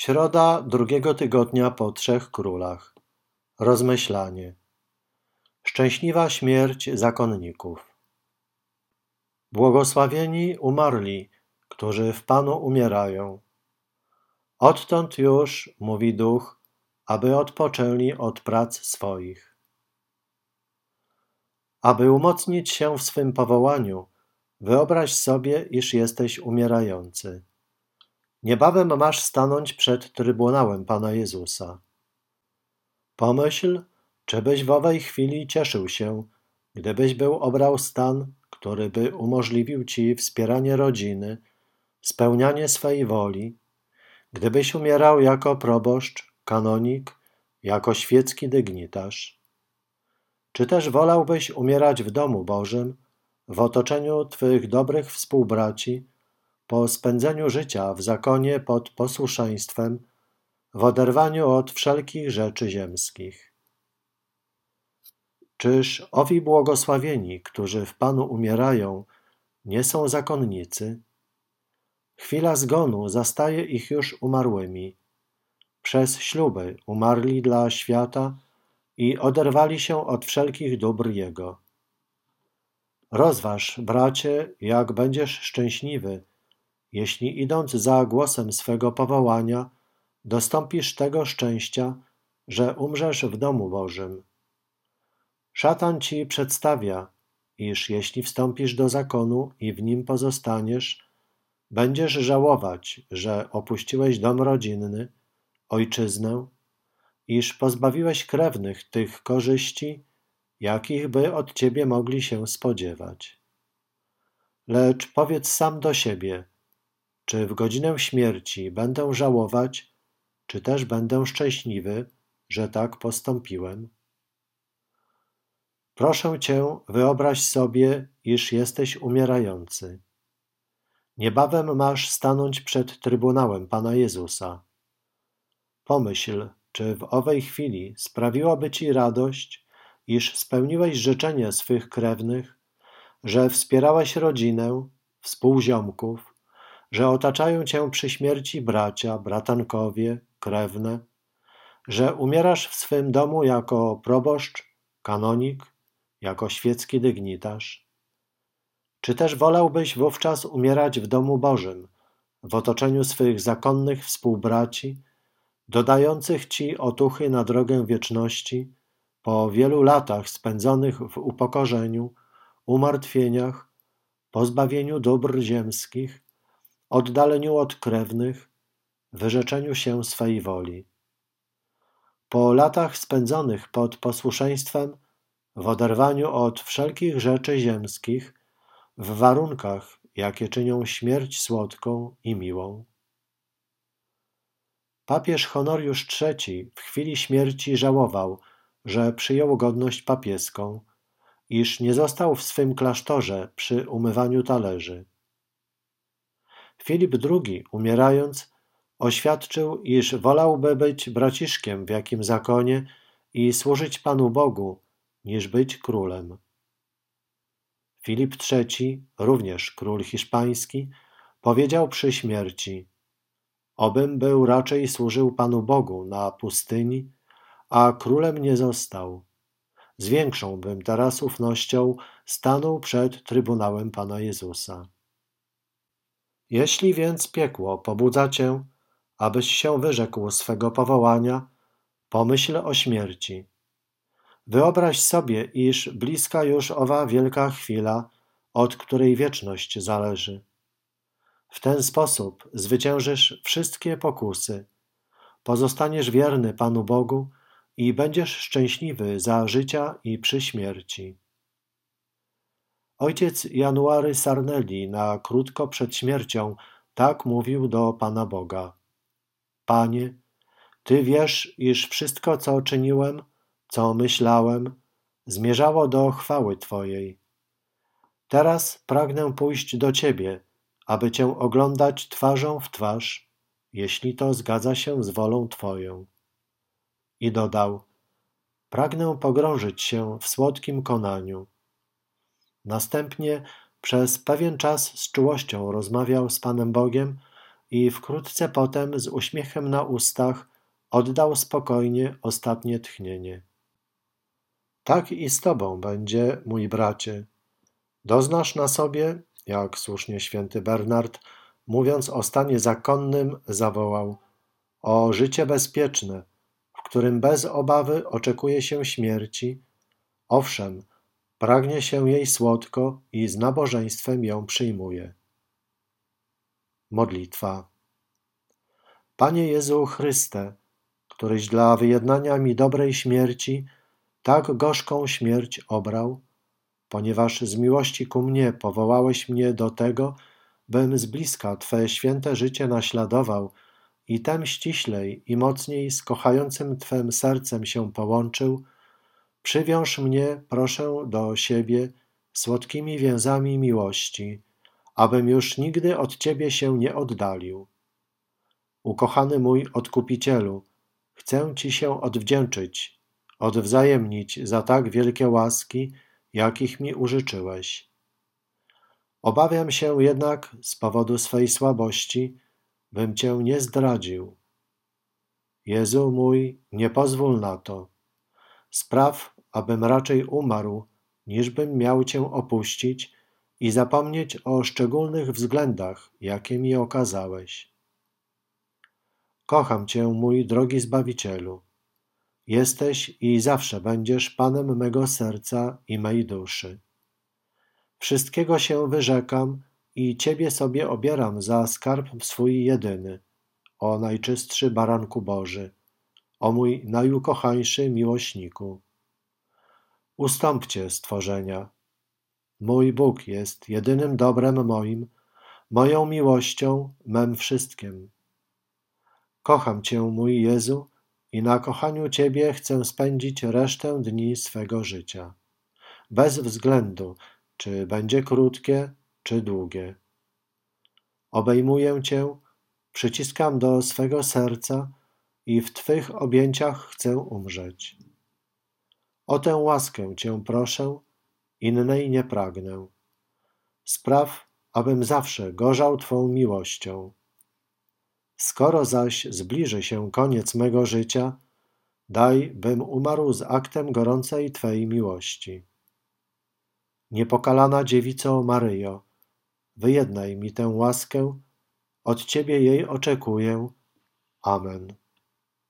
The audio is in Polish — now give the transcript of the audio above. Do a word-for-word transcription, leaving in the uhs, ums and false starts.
Środa drugiego tygodnia po trzech królach. Rozmyślanie. Szczęśliwa śmierć zakonników. Błogosławieni umarli, którzy w Panu umierają. Odtąd już, mówi Duch, aby odpoczęli od prac swoich. Aby umocnić się w swym powołaniu, wyobraź sobie, iż jesteś umierający. Niebawem masz stanąć przed Trybunałem Pana Jezusa. Pomyśl, czy byś w owej chwili cieszył się, gdybyś był obrał stan, który by umożliwił ci wspieranie rodziny, spełnianie swej woli, gdybyś umierał jako proboszcz, kanonik, jako świecki dygnitarz. Czy też wolałbyś umierać w domu Bożym, w otoczeniu twych dobrych współbraci, po spędzeniu życia w zakonie pod posłuszeństwem, w oderwaniu od wszelkich rzeczy ziemskich? Czyż owi błogosławieni, którzy w Panu umierają, nie są zakonnicy? Chwila zgonu zastaje ich już umarłymi. Przez śluby umarli dla świata i oderwali się od wszelkich dóbr Jego. Rozważ, bracie, jak będziesz szczęśliwy, jeśli idąc za głosem swego powołania, dostąpisz tego szczęścia, że umrzesz w domu Bożym. Szatan ci przedstawia, iż jeśli wstąpisz do zakonu i w nim pozostaniesz, będziesz żałować, że opuściłeś dom rodzinny, ojczyznę, iż pozbawiłeś krewnych tych korzyści, jakich by od ciebie mogli się spodziewać. Lecz powiedz sam do siebie, czy w godzinę śmierci będę żałować, czy też będę szczęśliwy, że tak postąpiłem? Proszę cię, wyobraź sobie, iż jesteś umierający. Niebawem masz stanąć przed Trybunałem Pana Jezusa. Pomyśl, czy w owej chwili sprawiłoby ci radość, iż spełniłeś życzenie swych krewnych, że wspierałeś rodzinę, współziomków, że otaczają cię przy śmierci bracia, bratankowie, krewne, że umierasz w swym domu jako proboszcz, kanonik, jako świecki dygnitarz? Czy też wolałbyś wówczas umierać w domu Bożym, w otoczeniu swych zakonnych współbraci, dodających ci otuchy na drogę wieczności, po wielu latach spędzonych w upokorzeniu, umartwieniach, pozbawieniu dóbr ziemskich, oddaleniu od krewnych, wyrzeczeniu się swej woli? Po latach spędzonych pod posłuszeństwem, w oderwaniu od wszelkich rzeczy ziemskich, w warunkach, jakie czynią śmierć słodką i miłą. Papież Honoriusz trzeci w chwili śmierci żałował, że przyjął godność papieską, iż nie został w swym klasztorze przy umywaniu talerzy. Filip drugi, umierając, oświadczył, iż wolałby być braciszkiem w jakim zakonie i służyć Panu Bogu, niż być królem. Filip trzeci, również król hiszpański, powiedział przy śmierci: obym był raczej służył Panu Bogu na pustyni, a królem nie został. Z większą bym teraz ufnością stanął przed Trybunałem Pana Jezusa. Jeśli więc piekło pobudza cię, abyś się wyrzekł swego powołania, pomyśl o śmierci. Wyobraź sobie, iż bliska już owa wielka chwila, od której wieczność zależy. W ten sposób zwyciężysz wszystkie pokusy, pozostaniesz wierny Panu Bogu i będziesz szczęśliwy za życia i przy śmierci. Ojciec January Sarnelli na krótko przed śmiercią tak mówił do Pana Boga: Panie, Ty wiesz, iż wszystko, co czyniłem, co myślałem, zmierzało do chwały Twojej. Teraz pragnę pójść do Ciebie, aby Cię oglądać twarzą w twarz, jeśli to zgadza się z wolą Twoją. I dodał: pragnę pogrążyć się w słodkim konaniu. Następnie przez pewien czas z czułością rozmawiał z Panem Bogiem i wkrótce potem z uśmiechem na ustach oddał spokojnie ostatnie tchnienie. Tak i z tobą będzie, mój bracie. Doznasz na sobie, jak słusznie święty Bernard, mówiąc o stanie zakonnym, zawołał: o życie bezpieczne, w którym bez obawy oczekuje się śmierci. Owszem, pragnie się jej słodko i z nabożeństwem ją przyjmuje. Modlitwa. Panie Jezu Chryste, któryś dla wyjednania mi dobrej śmierci tak gorzką śmierć obrał, ponieważ z miłości ku mnie powołałeś mnie do tego, bym z bliska Twe święte życie naśladował i tem ściślej i mocniej z kochającym Twem sercem się połączył, przywiąż mnie, proszę, do siebie słodkimi więzami miłości, abym już nigdy od Ciebie się nie oddalił. Ukochany mój Odkupicielu, chcę Ci się odwdzięczyć, odwzajemnić za tak wielkie łaski, jakich mi użyczyłeś. Obawiam się jednak z powodu swej słabości, bym Cię nie zdradził. Jezu mój, nie pozwól na to. Spraw, abym raczej umarł, niż bym miał Cię opuścić i zapomnieć o szczególnych względach, jakie mi okazałeś. Kocham Cię, mój drogi Zbawicielu. Jesteś i zawsze będziesz Panem mego serca i mej duszy. Wszystkiego się wyrzekam i Ciebie sobie obieram za skarb swój jedyny, o najczystszy Baranku Boży, o mój najukochańszy miłośniku. Ustąpcie, stworzenia. Mój Bóg jest jedynym dobrem moim, moją miłością, mem wszystkim. Kocham Cię, mój Jezu, i na kochaniu Ciebie chcę spędzić resztę dni swego życia. Bez względu, czy będzie krótkie, czy długie. Obejmuję Cię, przyciskam do swego serca i w Twych objęciach chcę umrzeć. O tę łaskę Cię proszę, innej nie pragnę. Spraw, abym zawsze gorzał Twą miłością. Skoro zaś zbliży się koniec mego życia, daj, bym umarł z aktem gorącej Twej miłości. Niepokalana Dziewico Maryjo, wyjednaj mi tę łaskę, od Ciebie jej oczekuję. Amen.